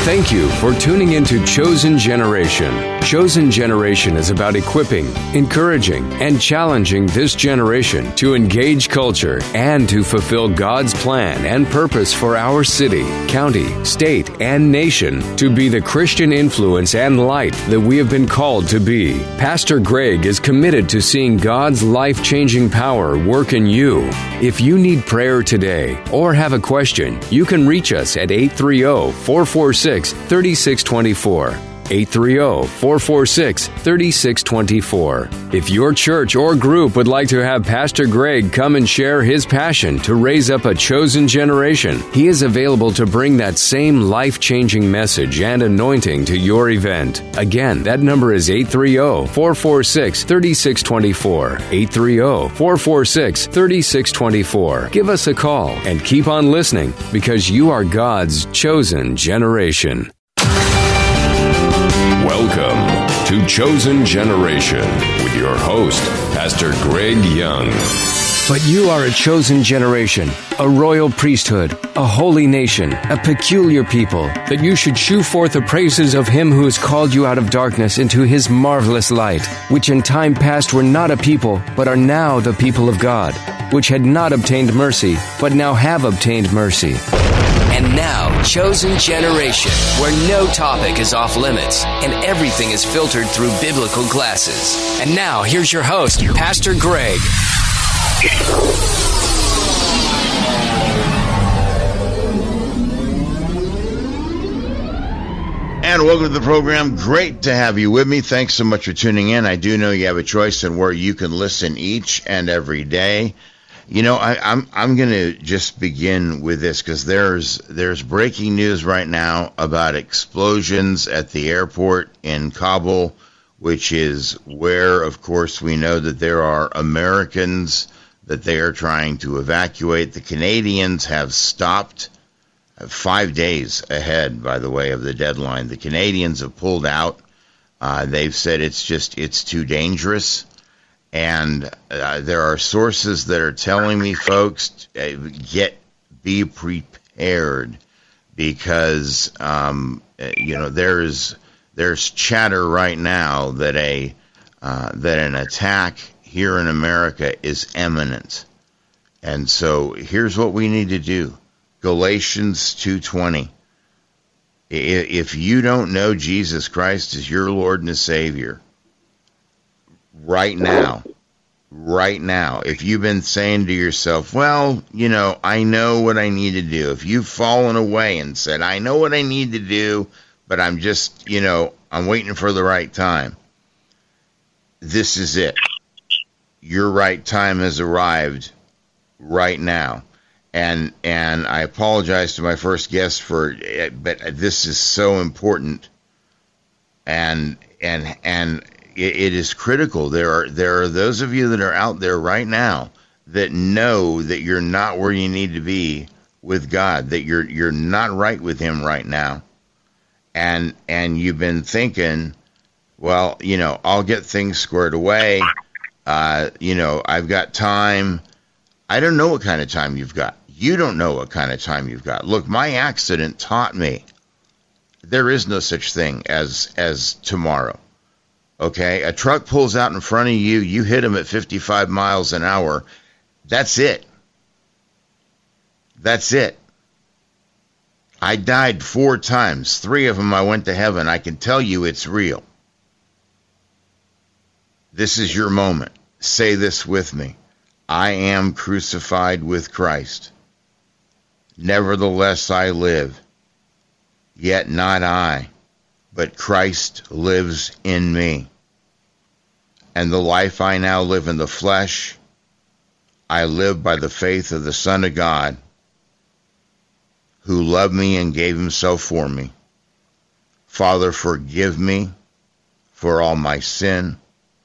Thank you for tuning into Chosen Generation. Chosen Generation is about equipping, encouraging, and challenging this generation to engage culture and to fulfill God's plan and purpose for our city, county, state, and nation to be the Christian influence and light that we have been called to be. Pastor Greg is committed to seeing God's life-changing power work in you. If you need prayer today or have a question, you can reach us at 830-446-3624. 830-446-3624. If your church or group would like to have Pastor Greg come and share his passion to raise up a chosen generation, he is available to bring that same life-changing message and anointing to your event. Again, that number is 830-446-3624. 830-446-3624. Give us a call and keep on listening because you are God's chosen generation. Welcome to Chosen Generation with your host, Pastor Greg Young. But you are a chosen generation, a royal priesthood, a holy nation, a peculiar people, that you should shew forth the praises of him who has called you out of darkness into his marvelous light, which in time past were not a people, but are now the people of God, which had not obtained mercy, but now have obtained mercy. And now, Chosen Generation, where no topic is off limits and everything is filtered through biblical glasses. And now, here's your host, Pastor Greg. And welcome to the program. Great to have you with me. Thanks so much for tuning in. I do know you have a choice in where you can listen each and every day. You know, I'm going to just begin with this because there's breaking news right now about explosions at the airport in Kabul, which is where, of course, we know that there are Americans that they are trying to evacuate. The Canadians have stopped 5 days ahead, by the way, of the deadline. The Canadians have pulled out. They've said it's too dangerous. And there are sources that are telling me, folks, be prepared because there's chatter right now that an attack here in America is imminent. And so here's what we need to do. Galatians 2:20. If you don't know Jesus Christ as your Lord and Savior, right now, if you've been saying to yourself, well, you know, I know what I need to do. If you've fallen away and said, I know what I need to do, but I'm just, I'm waiting for the right time. This is it. Your right time has arrived right now. And I apologize to my first guest but this is so important. And it is critical. There are those of you that are out there right now that know that you're not where you need to be with God, that you're not right with him right now. And you've been thinking, well, I'll get things squared away. I've got time. I don't know what kind of time you've got. You don't know what kind of time you've got. Look, my accident taught me there is no such thing as tomorrow. Okay, a truck pulls out in front of you, you hit him at 55 miles an hour. That's it. That's it. I died 4 times. 3 of them I went to heaven. I can tell you it's real. This is your moment. Say this with me. I am crucified with Christ. Nevertheless I live. Yet not I, but Christ lives in me. And the life I now live in the flesh, I live by the faith of the Son of God, who loved me and gave himself for me. Father, forgive me for all my sin.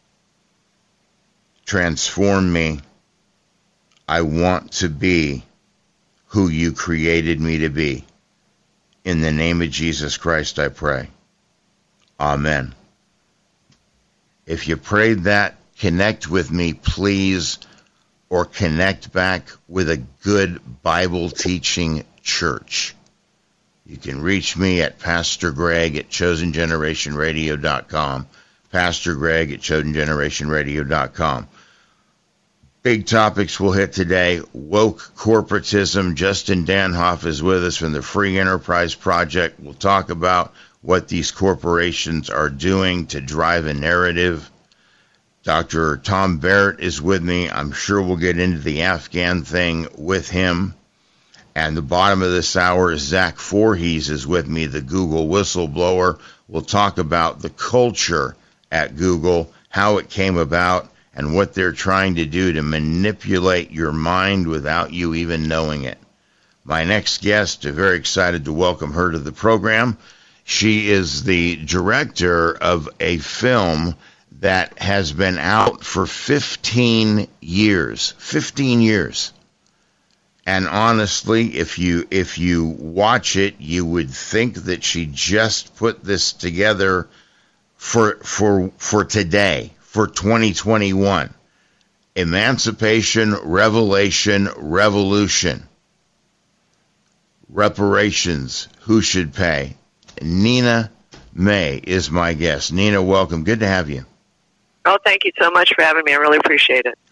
Transform me. I want to be who you created me to be. In the name of Jesus Christ, I pray. Amen. If you prayed that, connect with me, please, or connect back with a good Bible teaching church. You can reach me at Pastor Greg at ChosenGenerationRadio.com. Pastor Greg at ChosenGenerationRadio.com. Big topics we'll hit today. Woke corporatism. Justin Danhoff is with us from the Free Enterprise Project. We'll talk about what these corporations are doing to drive a narrative. Dr. Tom Barrett is with me. I'm sure we'll get into the Afghan thing with him. And the bottom of this hour, Zach Voorhees is with me, the Google whistleblower. We'll talk about the culture at Google, how it came about, and what they're trying to do to manipulate your mind without you even knowing it. My next guest, I'm very excited to welcome her to the program. She is the director of a film that has been out for 15 years. 15 years. And honestly, if you watch it, you would think that she just put this together for today, for 2021. Emancipation, Revelation, Revolution. Reparations, who should pay? Nina May is my guest. Nina, welcome. Good to have you. Oh, thank you so much for having me. I really appreciate it.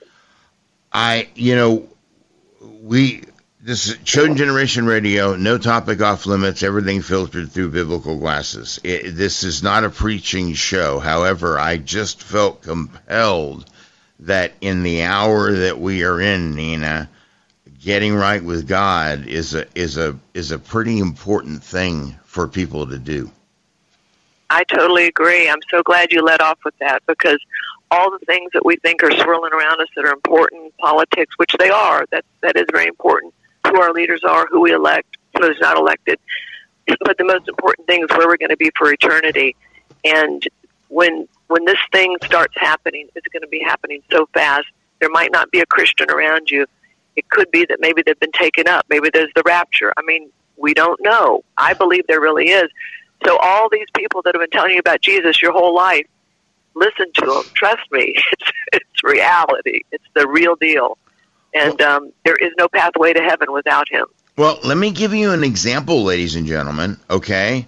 This is Chosen Generation Radio, no topic off limits, everything filtered through biblical glasses. This is not a preaching show. However, I just felt compelled that in the hour that we are in, Nina, getting right with God is a pretty important thing for people to do. I totally agree. I'm so glad you led off with that, because all the things that we think are swirling around us that are important, politics, which they are, that is very important, who our leaders are, who we elect, who's not elected. But the most important thing is where we're going to be for eternity. And when this thing starts happening, it's going to be happening so fast. There might not be a Christian around you. It could be that maybe they've been taken up. Maybe there's the rapture. I mean, we don't know. I believe there really is. So all these people that have been telling you about Jesus your whole life, listen to them. Trust me. It's reality. It's the real deal. And there is no pathway to heaven without him. Well, let me give you an example, ladies and gentlemen, okay?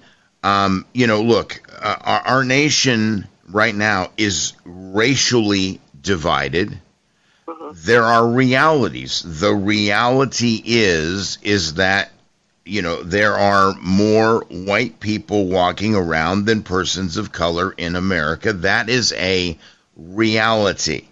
Look, our nation right now is racially divided. Mm-hmm. There are realities. The reality is that, there are more white people walking around than persons of color in America. That is a reality.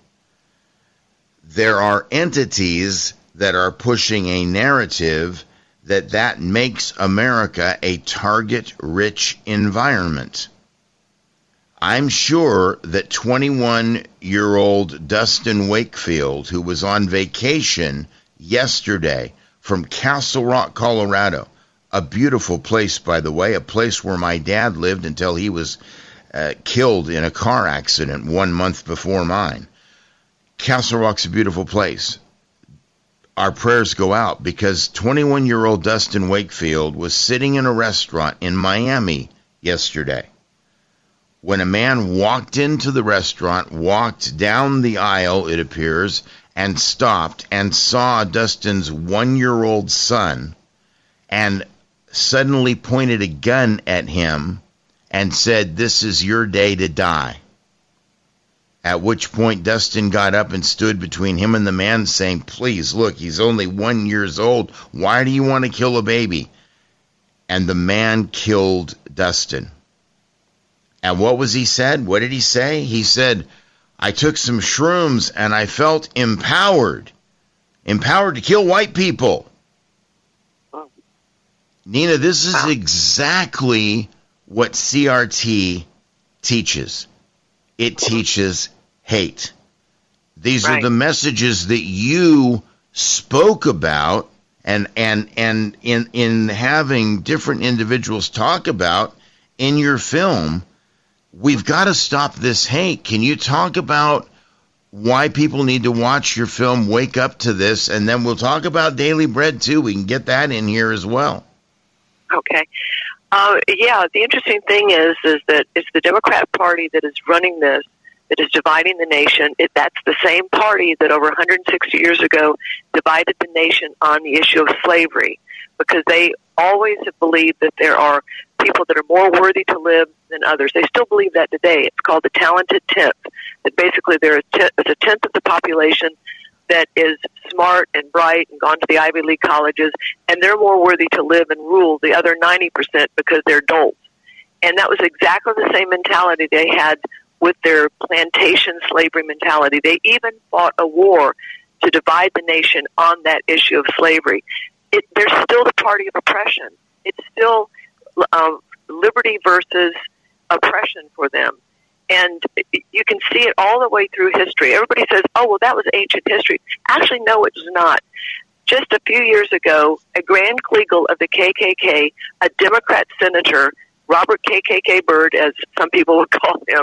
There are entities that are pushing a narrative that makes America a target-rich environment. I'm sure that 21-year-old Dustin Wakefield, who was on vacation yesterday from Castle Rock, Colorado, a beautiful place, by the way, a place where my dad lived until he was killed in a car accident 1 month before mine. Castle Rock's a beautiful place. Our prayers go out because 21-year-old Dustin Wakefield was sitting in a restaurant in Miami yesterday when a man walked into the restaurant, walked down the aisle, it appears, and stopped and saw Dustin's 1-year-old son and suddenly pointed a gun at him and said, "This is your day to die." At which point Dustin got up and stood between him and the man saying, "Please, look, he's only 1 year old. Why do you want to kill a baby?" And the man killed Dustin. And what was he said? What did he say? He said, "I took some shrooms and I felt empowered to kill white people." Nina, this is exactly what CRT teaches. It teaches hate. These are the messages that you spoke about and in having different individuals talk about in your film. We've got to stop this hate. Can you talk about why people need to watch your film, Wake Up to This, and then we'll talk about Daily Bread too. We can get that in here as well. Okay. The interesting thing is that it's the Democrat Party that is running this, that is dividing the nation. That's the same party that over 160 years ago divided the nation on the issue of slavery. because they always have believed that there are people that are more worthy to live than others. They still believe that today. It's called the talented tenth. That basically there is a tenth of the population that is smart and bright and gone to the Ivy League colleges, and they're more worthy to live and rule the other 90% because they're dolts. And that was exactly the same mentality they had with their plantation slavery mentality. They even fought a war to divide the nation on that issue of slavery. They're still the party of oppression. It's still liberty versus oppression for them. And you can see it all the way through history. Everybody says, oh, well, that was ancient history. Actually, no, it's not. Just a few years ago, a Grand Kleagle of the KKK, a Democrat senator, Robert KKK Byrd, as some people would call him,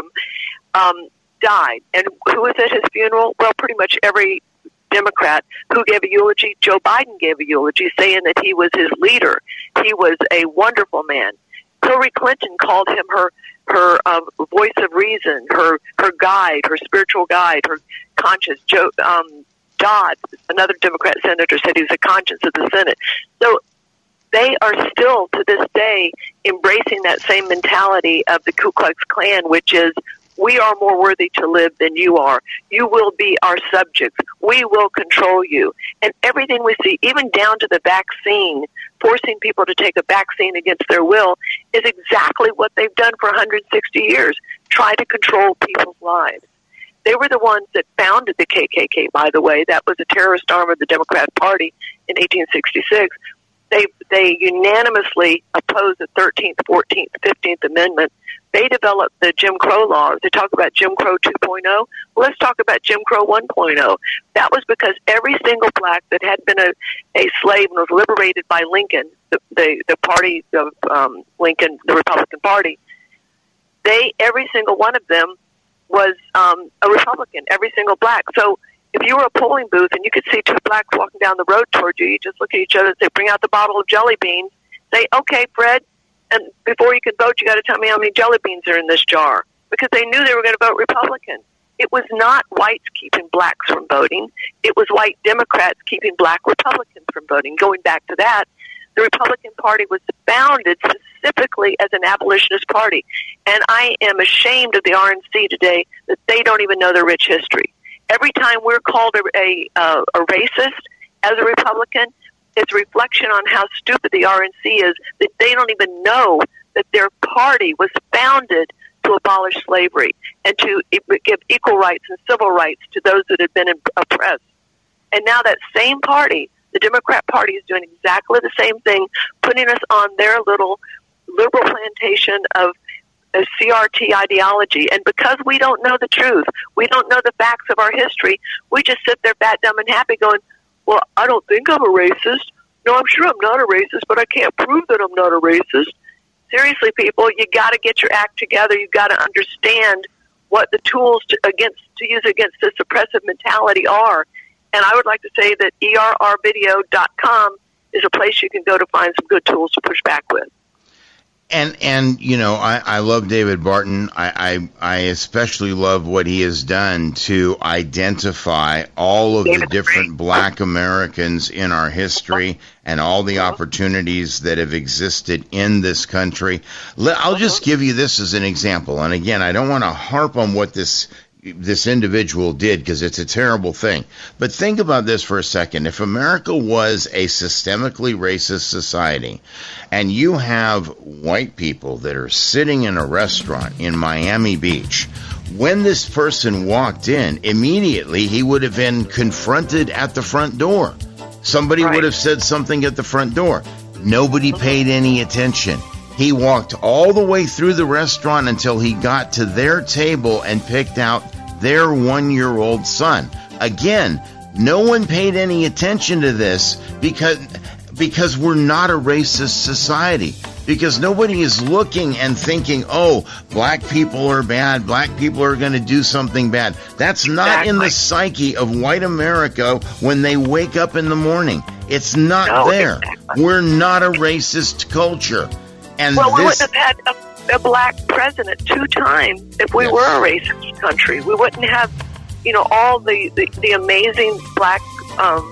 died. And who was at his funeral? Well, pretty much every Democrat who gave a eulogy. Joe Biden gave a eulogy saying that he was his leader. He was a wonderful man. Hillary Clinton called him her voice of reason, her guide, her spiritual guide, her conscience. Joe Dodd, another Democrat senator, said he was the conscience of the Senate. So they are still, to this day, embracing that same mentality of the Ku Klux Klan, which is, we are more worthy to live than you are. You will be our subjects. We will control you. And everything we see, even down to the vaccine, forcing people to take a vaccine against their will, is exactly what they've done for 160 years, try to control people's lives. They were the ones that founded the KKK, by the way. That was a terrorist arm of the Democrat Party in 1866. They unanimously opposed the 13th, 14th, 15th Amendment. They developed the Jim Crow laws. They talk about Jim Crow 2.0. Well, let's talk about Jim Crow 1.0. That was because every single black that had been a slave and was liberated by Lincoln, the party of Lincoln, the Republican Party, every single one of them was a Republican, every single black. So if you were a polling booth and you could see two blacks walking down the road towards you, you just look at each other and say, bring out the bottle of jelly beans. Say, okay, Fred, and before you can vote, you got to tell me how many jelly beans are in this jar. Because they knew they were going to vote Republican. It was not whites keeping blacks from voting. It was white Democrats keeping black Republicans from voting. Going back to that, the Republican Party was founded specifically as an abolitionist party. And I am ashamed of the RNC today that they don't even know their rich history. Every time we're called a racist as a Republican, it's a reflection on how stupid the RNC is, that they don't even know that their party was founded to abolish slavery and to give equal rights and civil rights to those that had been oppressed. And now that same party, the Democrat Party, is doing exactly the same thing, putting us on their little liberal plantation of a CRT ideology. And because we don't know the truth, we don't know the facts of our history, we just sit there fat, dumb, and happy going, well, I don't think I'm a racist. No, I'm sure I'm not a racist, but I can't prove that I'm not a racist. Seriously, people, you got to get your act together. You got to understand what the tools to use against this oppressive mentality are. And I would like to say that ERRvideo.com is a place you can go to find some good tools to push back with. And you know, I love David Barton. I especially love what he has done to identify all of the different black Americans in our history and all the opportunities that have existed in this country. I'll just give you this as an example. And again, I don't want to harp on what this individual did because it's a terrible thing. But think about this for a second. If America was a systemically racist society and you have white people that are sitting in a restaurant in Miami Beach, when this person walked in, immediately he would have been confronted at the front door. Somebody would have said something at the front door. Nobody paid any attention. He walked all the way through the restaurant until he got to their table and picked out their 1-year-old son. Again, no one paid any attention to this because we're not a racist society. Because nobody is looking and thinking, oh, black people are bad, black people are going to do something bad. That's not in the psyche of white America when they wake up in the morning. It's not there. Exactly. We're not a racist culture. And we wouldn't have had a black president 2 times if we were a racist country. We wouldn't have, all the amazing black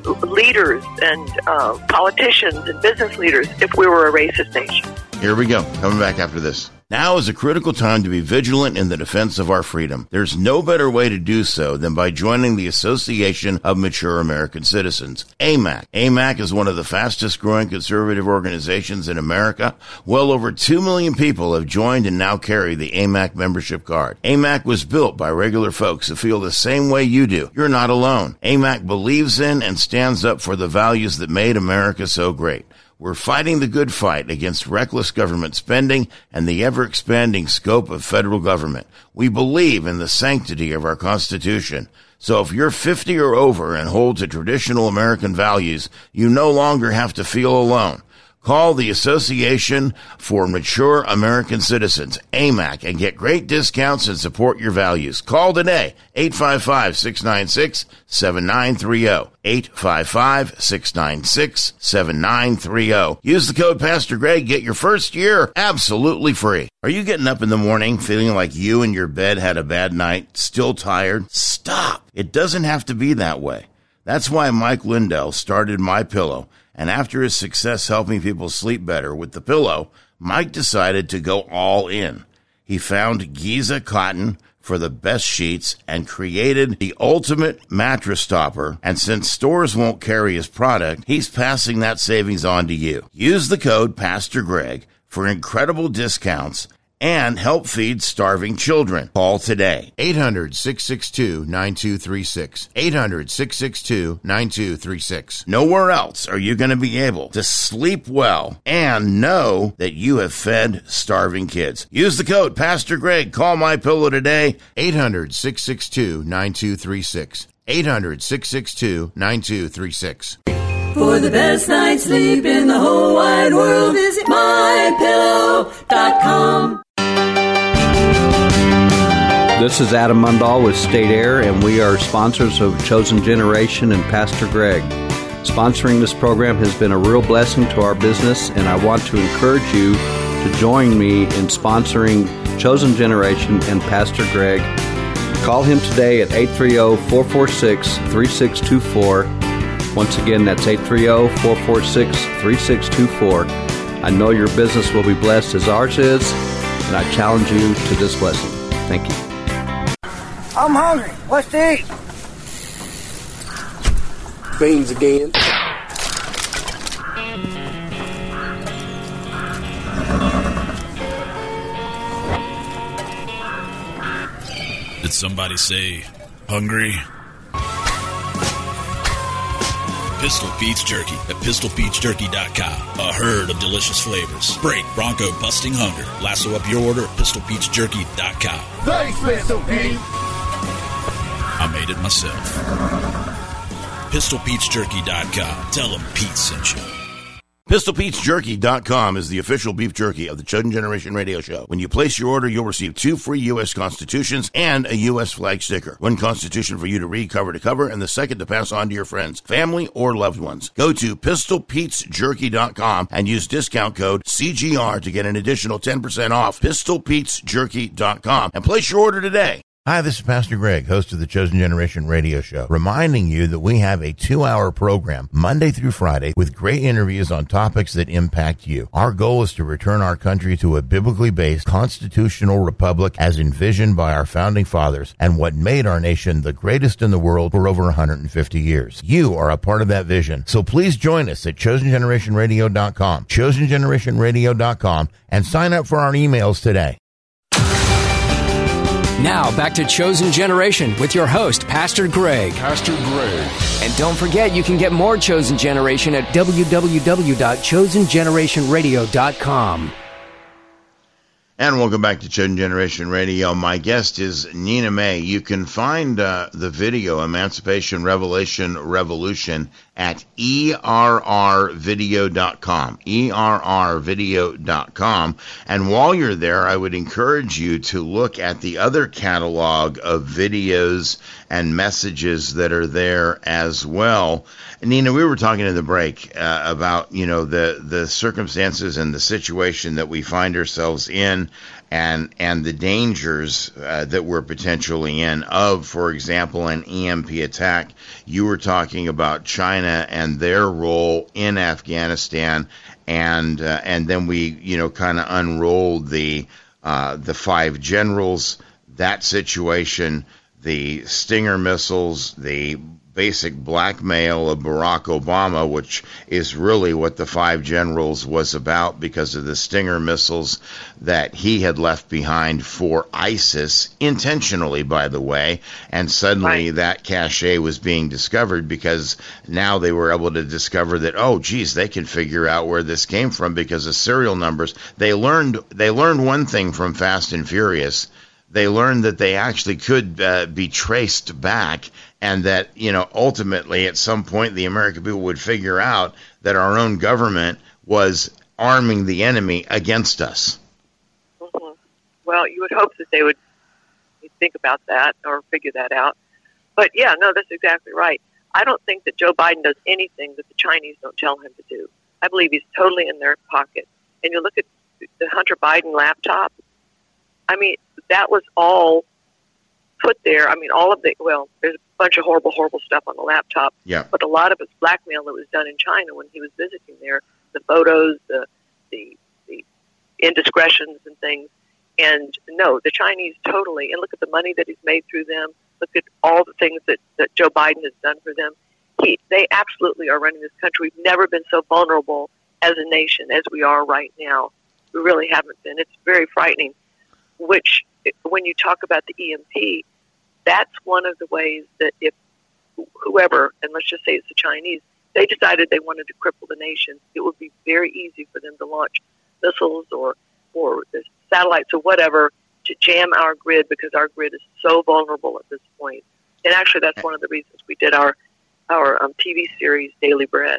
leaders and politicians and business leaders if we were a racist nation. Here we go. Coming back after this. Now is a critical time to be vigilant in the defense of our freedom. There's no better way to do so than by joining the Association of Mature American Citizens, AMAC. AMAC is one of the fastest growing conservative organizations in America. Well over 2 million people have joined and now carry the AMAC membership card. AMAC was built by regular folks who feel the same way you do. You're not alone. AMAC believes in and stands up for the values that made America so great. We're fighting the good fight against reckless government spending and the ever-expanding scope of federal government. We believe in the sanctity of our Constitution. So if you're 50 or over and hold to traditional American values, you no longer have to feel alone. Call the Association for Mature American Citizens, AMAC, and get great discounts and support your values. Call today, 855-696-7930, 855-696-7930. Use the code Pastor Greg, get your first year absolutely free. Are you getting up in the morning feeling like you and your bed had a bad night, still tired? Stop. It doesn't have to be that way. That's why Mike Lindell started MyPillow. And after his success helping people sleep better with the pillow, Mike decided to go all in. He found Giza cotton for the best sheets and created the ultimate mattress topper. And since stores won't carry his product, he's passing that savings on to you. Use the code Pastor Greg for incredible discounts and help feed starving children. Call today. 800-662-9236. 800-662-9236. Nowhere else are you going to be able to sleep well and know that you have fed starving kids. Use the code Pastor Greg. Call MyPillow today. 800-662-9236. 800-662-9236. For the best night's sleep in the whole wide world, visit MyPillow.com. This is Adam Mundahl with State Air, and we are sponsors of Chosen Generation and Pastor Greg. Sponsoring this program has been a real blessing to our business, and I want to encourage you to join me in sponsoring Chosen Generation and Pastor Greg. Call him today at 830-446-3624. Once again, that's 830-446-3624. I know your business will be blessed as ours is, and I challenge you to this blessing. Thank you. I'm hungry. What's to eat? Beans again. Did somebody say hungry? Pistol Pete's Jerky at PistolPetesJerky.com. A herd of delicious flavors. Break bronco busting hunger. Lasso up your order at PistolPetesJerky.com. Thanks, Pistol Pete. I made it myself. PistolPetesJerky.com. Tell them Pete sent you. PistolPetesJerky.com is the official beef jerky of the Chosen Generation Radio Show. When you place your order, you'll receive 2 free U.S. Constitutions and a U.S. flag sticker. 1 Constitution for you to read cover to cover, and the second to pass on to your friends, family, or loved ones. Go to PistolPetesJerky.com and use discount code CGR to get an additional 10% off. PistolPetesJerky.com and place your order today. Hi, this is Pastor Greg, host of the Chosen Generation Radio Show, reminding you that we have a 2-hour program Monday through Friday with great interviews on topics that impact you. Our goal is to return our country to a biblically based constitutional republic as envisioned by our founding fathers and what made our nation the greatest in the world for over 150 years. You are a part of that vision, so please join us at ChosenGenerationRadio.com, ChosenGenerationRadio.com, and sign up for our emails today. Now, back to Chosen Generation with your host, Pastor Greg. Pastor Greg. And don't forget, you can get more Chosen Generation at www.chosengenerationradio.com. And welcome back to Chosen Generation Radio. My guest is Nina May. You can find the video, Emancipation, Revelation, Revolution, at errvideo.com, errvideo.com. And while you're there, I would encourage you to look at the other catalog of videos and messages that are there as well. Nina, we were talking in the break about, you know, the circumstances and the situation that we find ourselves in, and the dangers that we're potentially in of, for example, an EMP attack. You were talking about China China and their role in Afghanistan, and then we kind of unrolled the 5 generals, that situation, the Stinger missiles, the basic blackmail of Barack Obama, which is really what the 5 generals was about because of the Stinger missiles that he had left behind for ISIS, intentionally, by the way, and suddenly that cache was being discovered because now they were able to discover that, oh, geez, they can figure out where this came from because of serial numbers. They learned one thing from Fast and Furious. They learned that they actually could be traced back, and that, ultimately at some point the American people would figure out that our own government was arming the enemy against us. Mm-hmm. Well, you would hope that they would think about that or figure that out. But, yeah, no, that's exactly right. I don't think that Joe Biden does anything that the Chinese don't tell him to do. I believe he's totally in their pocket. And you look at the Hunter Biden laptop, I mean, that was all put there. I mean, there's a bunch of horrible stuff on the laptop. Yeah. But a lot of it's blackmail that was done in China when he was visiting there. The photos, the indiscretions and things. And no, the Chinese totally, and look at the money that he's made through them. Look at all the things that Joe Biden has done for them. They absolutely are running this country. We've never been so vulnerable as a nation as we are right now. We really haven't been. It's very frightening. Which, when you talk about the EMP, that's one of the ways that if whoever, and let's just say it's the Chinese, they decided they wanted to cripple the nation, it would be very easy for them to launch missiles or satellites or whatever to jam our grid, because our grid is so vulnerable at this point. And actually, that's one of the reasons we did our TV series, Daily Bread.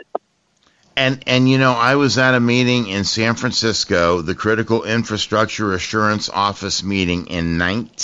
And I was at a meeting in San Francisco, the Critical Infrastructure Assurance Office meeting in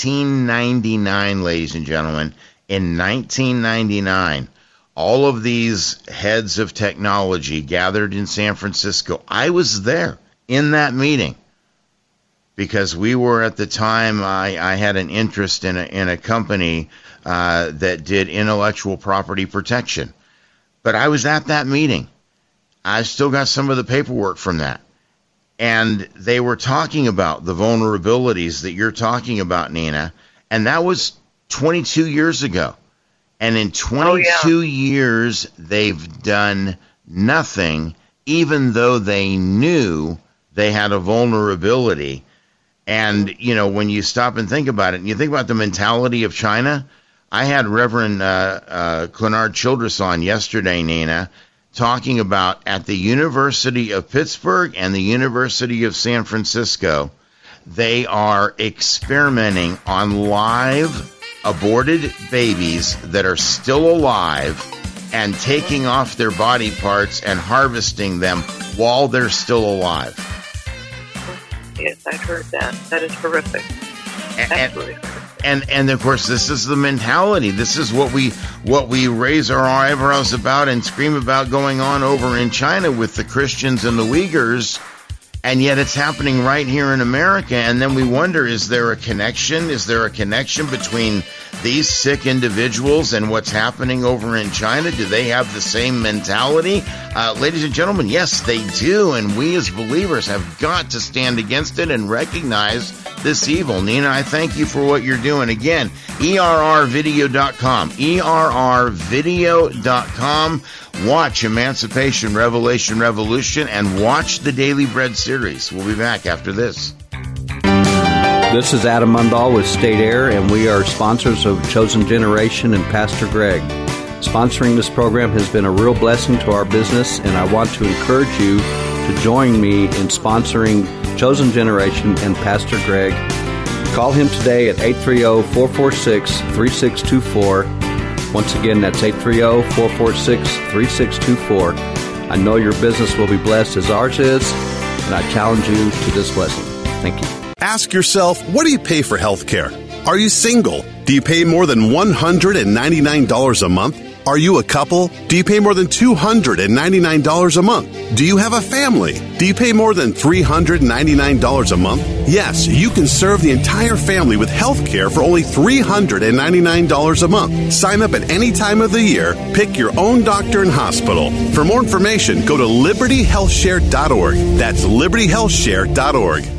1999, ladies and gentlemen. In 1999, all of these heads of technology gathered in San Francisco. I was there in that meeting because we were, at the time, I had an interest in a company that did intellectual property protection. But I was at that meeting. I still got some of the paperwork from that. And they were talking about the vulnerabilities that you're talking about, Nina. And that was 22 years ago. And in 22 years, they've done nothing, even though they knew they had a vulnerability. And, when you stop and think about it, and you think about the mentality of China, I had Reverend Clenard Childress on yesterday, Nina, talking about at the University of Pittsburgh and the University of San Francisco, they are experimenting on live aborted babies that are still alive and taking off their body parts and harvesting them while they're still alive. Yes, I've heard that. That is horrific. Absolutely horrific. And of course, this is the mentality. This is what we raise our eyebrows about and scream about going on over in China with the Christians and the Uyghurs, and yet it's happening right here in America. And then we wonder, is there a connection? Is there a connection between these sick individuals and what's happening over in China? Do they have the same mentality? Ladies and gentlemen, yes, they do. And we as believers have got to stand against it and recognize this evil. Nina, I thank you for what you're doing. Again, ERRvideo.com. ERRvideo.com. Watch Emancipation, Revelation, Revolution, and watch the Daily Bread series. We'll be back after this. This is Adam Mundahl with State Air, and we are sponsors of Chosen Generation and Pastor Greg. Sponsoring this program has been a real blessing to our business, and I want to encourage you to join me in sponsoring Chosen Generation and Pastor Greg. Call him today at 830-446-3624. Once again, that's 830-446-3624. I know your business will be blessed as ours is, and I challenge you to this blessing. Thank you. Ask yourself, what do you pay for health care? Are you single? Do you pay more than $199 a month? Are you a couple? Do you pay more than $299 a month? Do you have a family? Do you pay more than $399 a month? Yes, you can serve the entire family with health care for only $399 a month. Sign up at any time of the year. Pick your own doctor and hospital. For more information, go to libertyhealthshare.org. That's libertyhealthshare.org.